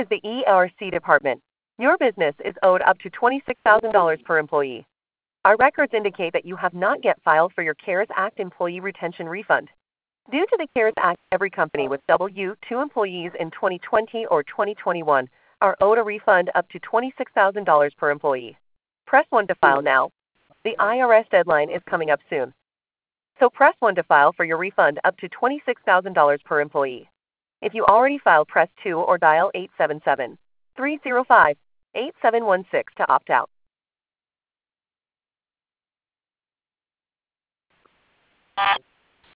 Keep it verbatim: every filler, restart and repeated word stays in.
is the E R C department. Your business is owed up to twenty-six thousand dollars per employee. Our records indicate that you have not yet filed for your CARES Act employee retention refund. Due to the CARES Act, every company with W two employees in twenty twenty or twenty twenty-one are owed a refund up to twenty-six thousand dollars per employee. Press one to file now. The I R S deadline is coming up soon. So press one to file for your refund up to twenty-six thousand dollars per employee. If you already filed, press two or dial eight seven seven, three zero five, eight seven one six to opt out.